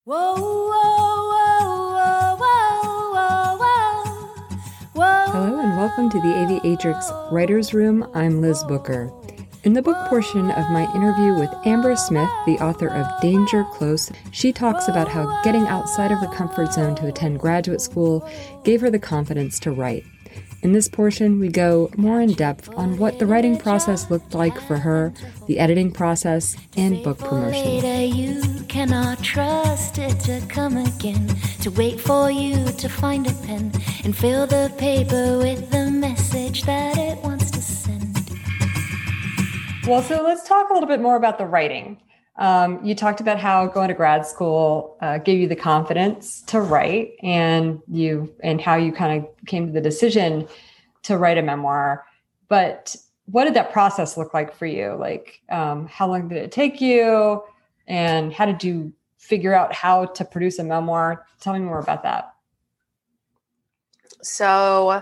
Whoa, whoa, whoa, whoa, whoa, whoa. Hello and welcome to the Aviatrix Writer's Room. I'm Liz Booker. In the book portion of my interview with Amber Smith, the author of Danger Close, she talks about how getting outside of her comfort zone to attend graduate school gave her the confidence to write. In this portion, we go more in depth on what the writing process looked like for her, the editing process, and book promotion. You cannot trust it to come again, to wait for you to find a pen and fill the paper with the message that it wants to send. Well, so let's talk a little bit more about the writing. You talked about how going to grad school gave you the confidence to write, and how you kind of came to the decision to write a memoir. But what did that process look like for you? Like, how long did it take you, and how did you figure out how to produce a memoir? Tell me more about that. So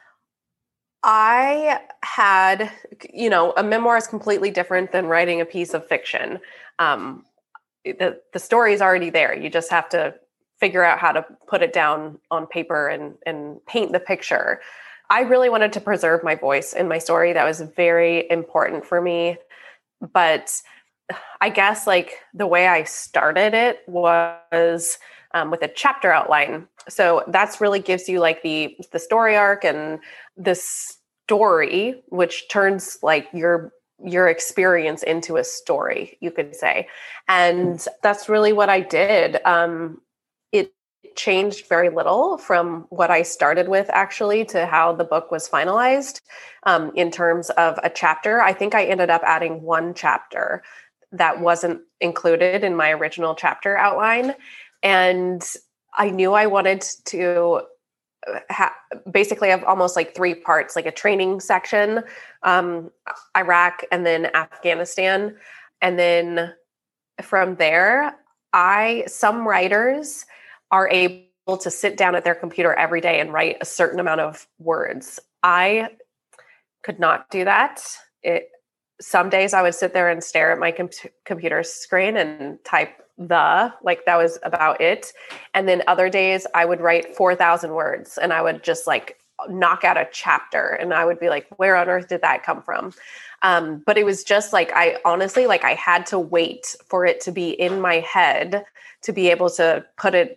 I had, a memoir is completely different than writing a piece of fiction. The story is already there. You just have to figure out how to put it down on paper and paint the picture. I really wanted to preserve my voice in my story. That was very important for me. But I guess the way I started it was with a chapter outline. So that's really gives you the story arc and the story, which turns your experience into a story, you could say. And that's really what I did. It changed very little from what I started with actually to how the book was finalized. In terms of a chapter, I think I ended up adding one chapter that wasn't included in my original chapter outline. And I knew I wanted to basically have almost three parts, like a training section, Iraq, and then Afghanistan. And then from there, some writers are able to sit down at their computer every day and write a certain amount of words. I could not do that. Some days I would sit there and stare at my computer screen and type that was about it. And then other days I would write 4,000 words and I would just knock out a chapter, and I would be like, where on earth did that come from? But it was just I honestly, I had to wait for it to be in my head to be able to put it,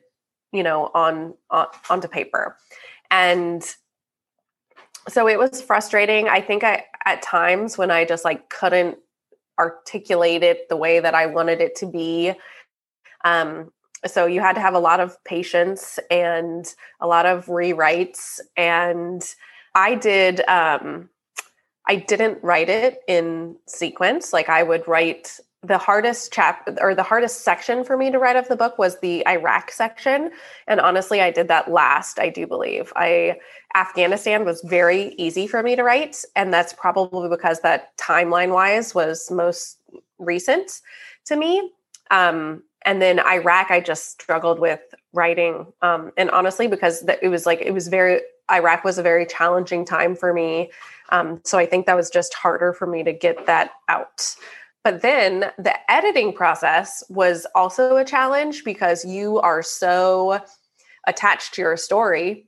onto paper. And so it was frustrating. I think at times when I just couldn't articulate it the way that I wanted it to be. So you had to have a lot of patience and a lot of rewrites. And I didn't write it in sequence. I would write the hardest the hardest section for me to write of the book was the Iraq section. And honestly, I did that last, I do believe. Afghanistan was very easy for me to write. And that's probably because that timeline wise was most recent to me. And then Iraq, I just struggled with writing. And honestly, because Iraq was a very challenging time for me. So I think that was just harder for me to get that out. But then the editing process was also a challenge because you are so attached to your story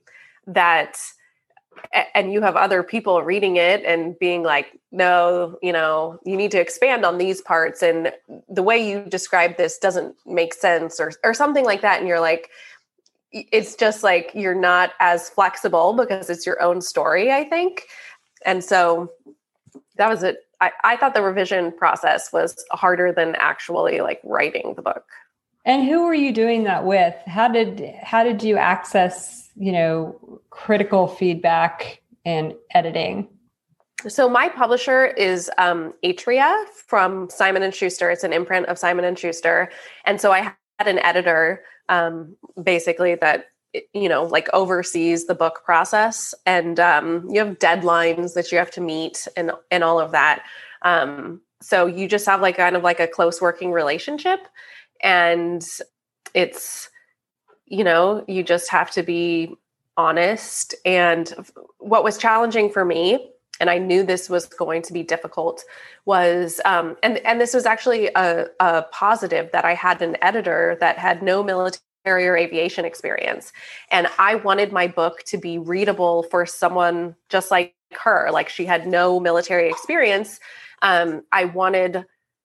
and you have other people reading it and being like, no, you need to expand on these parts. And the way you describe this doesn't make sense or something like that. And you're like, it's just you're not as flexible because it's your own story, I think. And so that was it. I thought the revision process was harder than actually writing the book. And who were you doing that with? How did you access, critical feedback and editing? So my publisher is Atria from Simon & Schuster. It's an imprint of Simon & Schuster. And so I had an editor basically that oversees the book process, and you have deadlines that you have to meet and all of that. So you just have kind of a close working relationship, and it's, you just have to be honest. And what was challenging for me and I knew this was going to be difficult, was, and this was actually a positive, that I had an editor that had no military or aviation experience. And I wanted my book to be readable for someone just like her. Like, she had no military experience. I wanted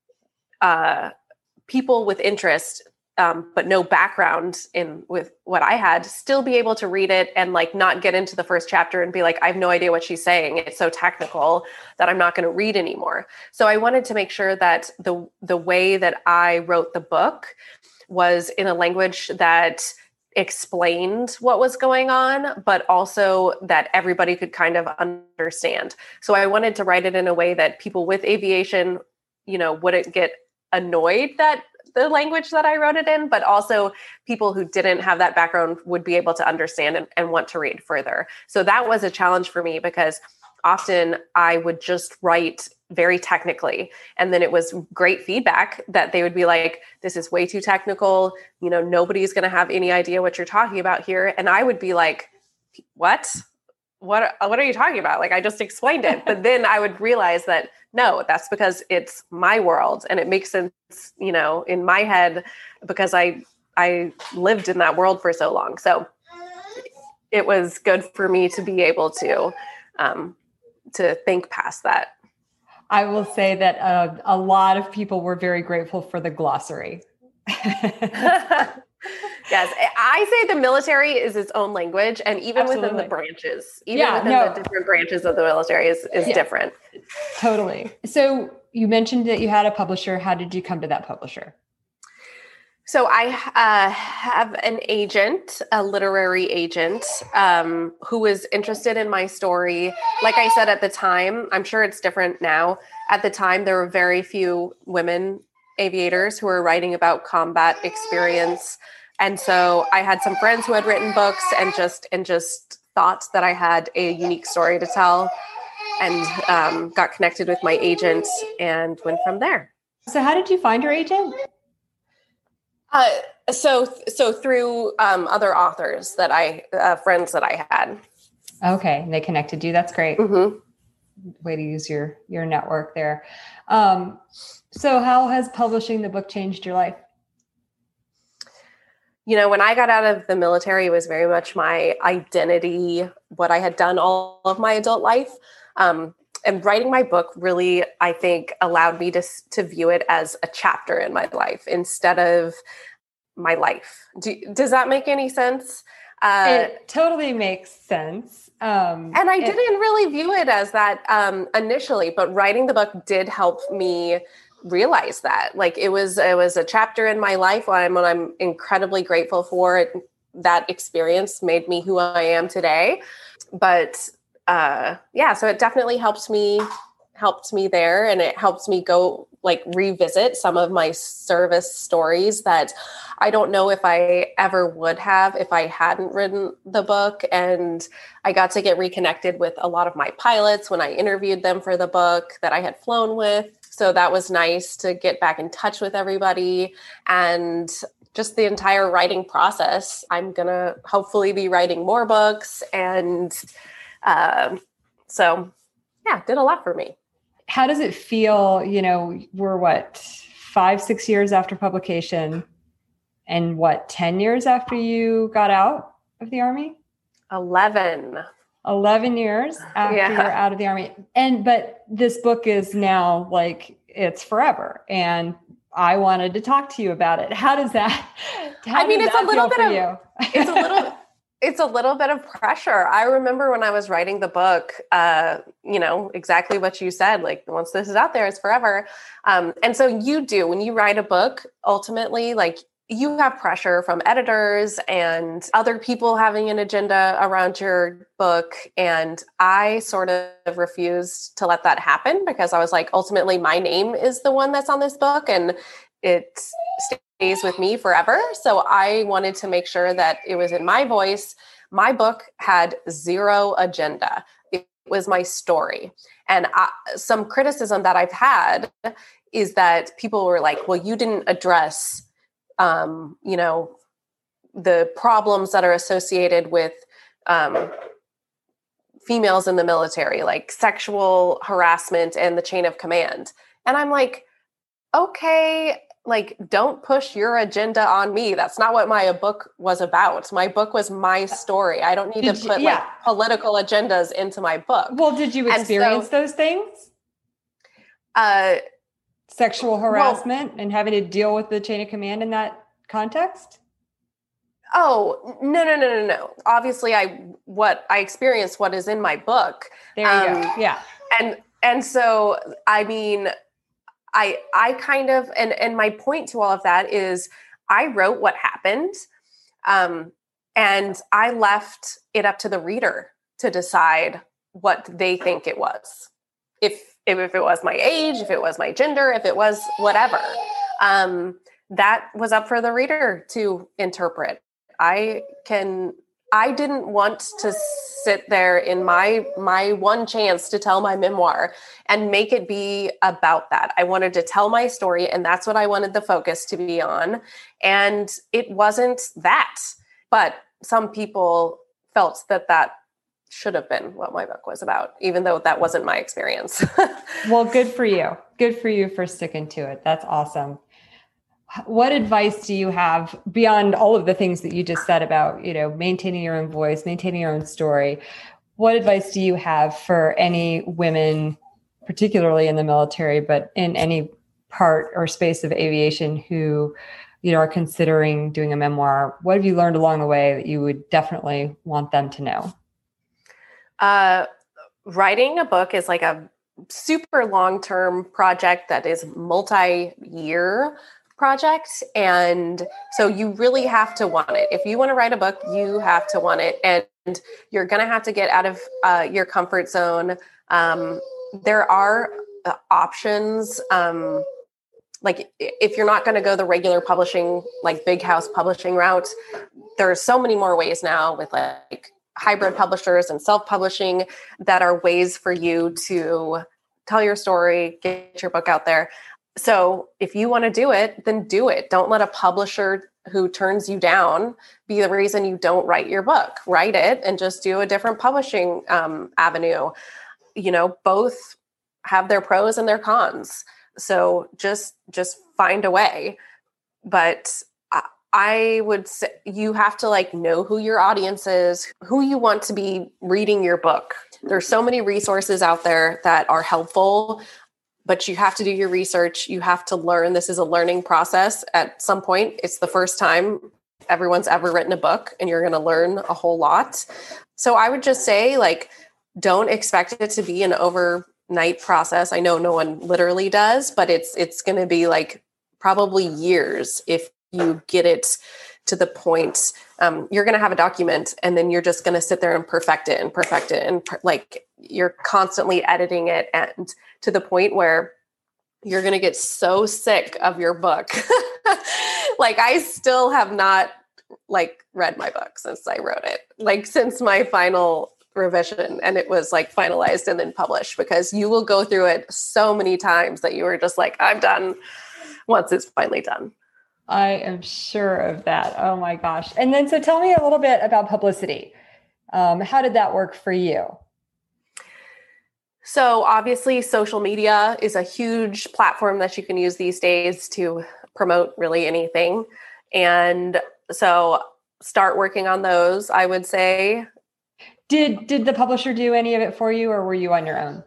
people with interest, but no background in with what I had, still be able to read it and like not get into the first chapter and be like, I have no idea what she's saying. It's so technical that I'm not going to read anymore. So I wanted to make sure that the way that I wrote the book was in a language that explained what was going on, but also that everybody could kind of understand. So I wanted to write it in a way that people with aviation, wouldn't get annoyed that the language that I wrote it in, but also people who didn't have that background would be able to understand and want to read further. So that was a challenge for me, because often I would just write very technically, and then it was great feedback that they would be like, this is way too technical. Nobody's going to have any idea what you're talking about here. And I would be like, what are you talking about? Like, I just explained it. But then I would realize that, no, that's because it's my world and it makes sense, in my head, because I lived in that world for so long. So it was good for me to be able to think past that. I will say that a lot of people were very grateful for the glossary. Yes, I say the military is its own language, and even within the branches, the different branches of the military is different. Totally. So you mentioned that you had a publisher. How did you come to that publisher? So I have an agent, a literary agent, who was interested in my story. Like I said, at the time, I'm sure it's different now. At the time, there were very few women aviators who were writing about combat experience. And so I had some friends who had written books and just thought that I had a unique story to tell, and got connected with my agent and went from there. So how did you find your agent? So through other authors that friends that I had. Okay, and they connected you. That's great. Mm-hmm. Way to use your network there. So how has publishing the book changed your life? When I got out of the military, it was very much my identity, what I had done all of my adult life. And writing my book really, I think, allowed me to view it as a chapter in my life instead of my life. Does that make any sense? It totally makes sense. And I didn't really view it as that initially, but writing the book did help me realize that. Like, it was a chapter in my life when I'm incredibly grateful for it. That experience made me who I am today. But so it definitely helped me there, and it helps me go revisit some of my service stories that I don't know if I ever would have if I hadn't written the book. And I got to get reconnected with a lot of my pilots when I interviewed them for the book that I had flown with. So that was nice to get back in touch with everybody, and just the entire writing process. I'm going to hopefully be writing more books. And did a lot for me. How does it feel? We're 5-6 years after publication, and 10 years after you got out of the Army? 11 years after you're out of the Army. But this book is now it's forever. And I wanted to talk to you about it. How does that, it's a little bit of pressure. I remember when I was writing the book, exactly what you said, once this is out there, it's forever. And so when you write a book, ultimately, you have pressure from editors and other people having an agenda around your book. And I sort of refused to let that happen, because I was like, ultimately, my name is the one that's on this book and it stays with me forever. So I wanted to make sure that it was in my voice. My book had zero agenda. It was my story. And some criticism that I've had is that people were like, well, you didn't address the problems that are associated with females in the military, like sexual harassment and the chain of command. And I'm like, okay, like, don't push your agenda on me. That's not what my book was about. My book was my story. I don't need to put like political agendas into my book. Well, did you experience those things? Sexual harassment and having to deal with the chain of command in that context? Oh, no. Obviously what I experienced, what is in my book. There you go. Yeah. And so, I mean, I kind of, and my point to all of that is I wrote what happened. And I left it up to the reader to decide what they think it was. If it was my age, if it was my gender, if it was whatever, that was up for the reader to interpret. I didn't want to sit there in my one chance to tell my memoir and make it be about that. I wanted to tell my story, and that's what I wanted the focus to be on. And it wasn't that, but some people felt that should have been what my book was about, even though that wasn't my experience. Well, good for you. Good for you for sticking to it. That's awesome. What advice do you have beyond all of the things that you just said about, maintaining your own voice, maintaining your own story? What advice do you have for any women, particularly in the military, but in any part or space of aviation who, are considering doing a memoir? What have you learned along the way that you would definitely want them to know? Writing a book is like a super long-term project that is multi-year project. And so you really have to want it. If you want to write a book, you have to want it. And you're going to have to get out of your comfort zone. There are options. Like if you're not going to go the regular publishing, like big house publishing route, there's so many more ways now with like hybrid publishers and self-publishing that are ways for you to tell your story, get your book out there. So if you want to do it, then do it. Don't let a publisher who turns you down be the reason you don't write your book. Write it and just do a different publishing avenue. Both have their pros and their cons. So just find a way. But I would say you have to know who your audience is, who you want to be reading your book. There's so many resources out there that are helpful, but you have to do your research. You have to learn. This is a learning process. At some point, it's the first time everyone's ever written a book, and you're going to learn a whole lot. So I would just say, don't expect it to be an overnight process. I know no one literally does, but it's going to be probably years if you get it to the point. You're going to have a document, and then you're just going to sit there and perfect it. And you're constantly editing it, and to the point where you're going to get so sick of your book. I still have not read my book since I wrote it, since my final revision, and it was finalized and then published, because you will go through it so many times that you were just I'm done once it's finally done. I am sure of that. Oh my gosh. And then, so tell me a little bit about publicity. How did that work for you? So obviously social media is a huge platform that you can use these days to promote really anything. And so start working on those, I would say. Did the publisher do any of it for you, or were you on your own?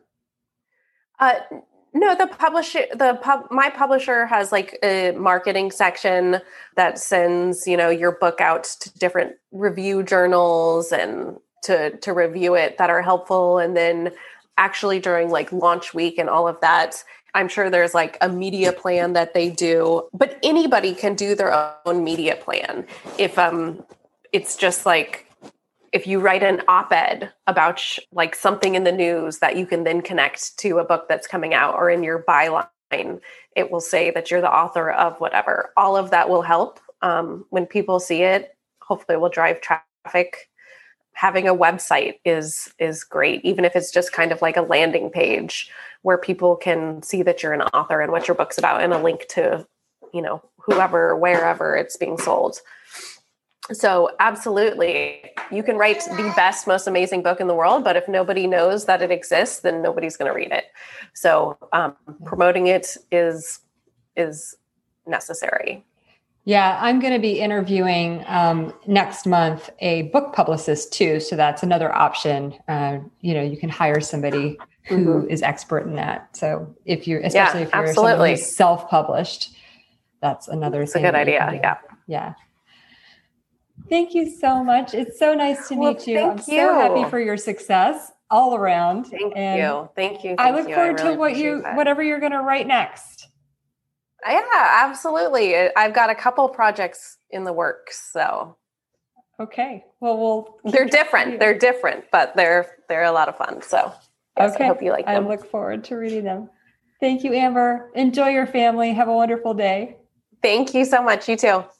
No, my publisher has a marketing section that sends, your book out to different review journals and to review it that are helpful. And then actually during launch week and all of that, I'm sure there's a media plan that they do, but anybody can do their own media plan. If it's just if you write an op-ed about something in the news that you can then connect to a book that's coming out, or in your byline, it will say that you're the author of whatever. All of that will help. When people see it, hopefully it will drive traffic. Having a website is great, even if it's just kind of a landing page where people can see that you're an author and what your book's about, and a link to, whoever, wherever it's being sold. So absolutely. you can write the best, most amazing book in the world, but if nobody knows that it exists, then nobody's going to read it. So promoting it is necessary. Yeah, I'm going to be interviewing next month a book publicist too. So that's another option. You can hire somebody who is expert in that. So especially if you're someone who's self-published, that's another thing. It's a good idea. Yeah. Yeah. Thank you so much. It's so nice to meet you. I'm so happy for your success all around. Thank you. I look forward to whatever you're going to write next. Yeah, absolutely. I've got a couple projects in the works. So. Okay. Well, they're different. They're different, but they're a lot of fun. So yes, I hope you like them. I look forward to reading them. Thank you, Amber. Enjoy your family. Have a wonderful day. Thank you so much. You too.